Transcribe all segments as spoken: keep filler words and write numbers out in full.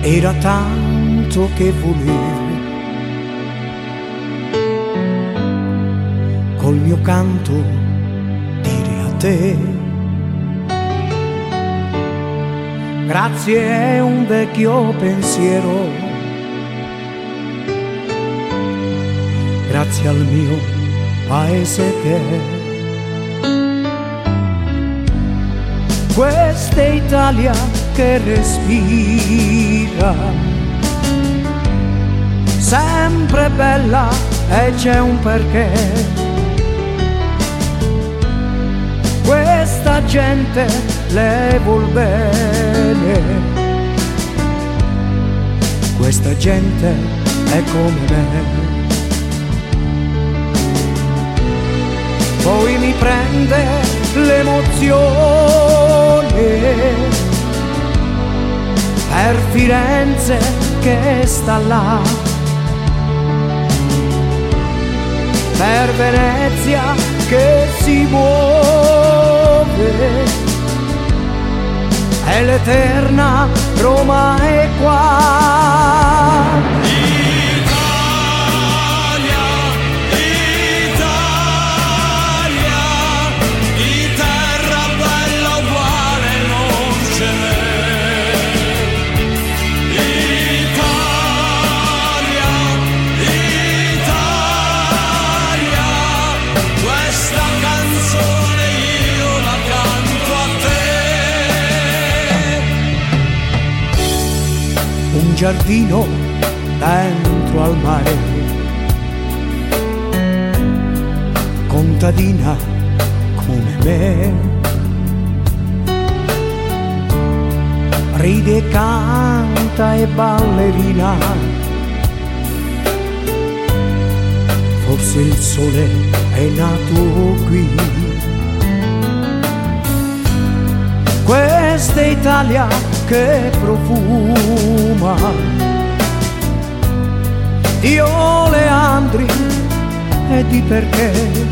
Era tanto che volevo col mio canto dire a te grazie è un vecchio pensiero, grazie al mio paese che questa è Italia che respira, sempre bella e c'è un perché. Questa gente le vuol bene, questa gente è come me. Poi mi prende l'emozione per Firenze che sta là, per Venezia che si muove e l'eterna Roma è qua. Un giardino dentro al mare, contadina come me, ride, canta e ballerina, forse il sole è nato qui. Questa è Italia che profuma di oleandri e di perché,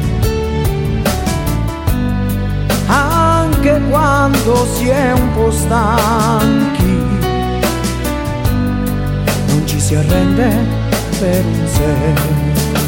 anche quando si è un po' stanchi non ci si arrende per un sé.